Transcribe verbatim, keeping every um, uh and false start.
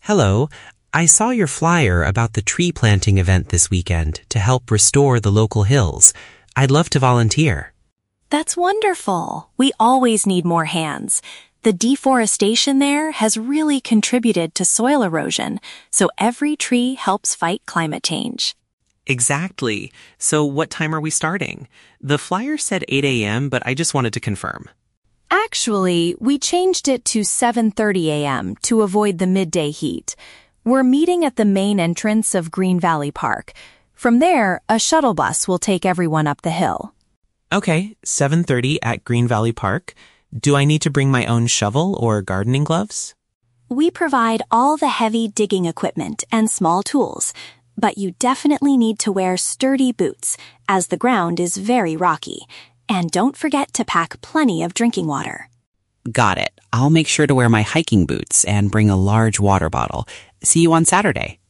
Hello. I saw your flyer about the tree planting event this weekend to help restore the local hills. I'd love to volunteer. That's wonderful. We always need more hands. The deforestation there has really contributed to soil erosion, so every tree helps fight climate change. Exactly. So what time are we starting? The flyer said eight a.m., but I just wanted to confirm. Actually, we changed it to seven thirty a.m. to avoid the midday heat. We're meeting at the main entrance of Green Valley Park. From there, a shuttle bus will take everyone up the hill. Okay, seven thirty at Green Valley Park. Do I need to bring my own shovel or gardening gloves? We provide all the heavy digging equipment and small tools, but you definitely need to wear sturdy boots, as the ground is very rocky. And don't forget to pack plenty of drinking water. Got it. I'll make sure to wear my hiking boots and bring a large water bottle. See you on Saturday.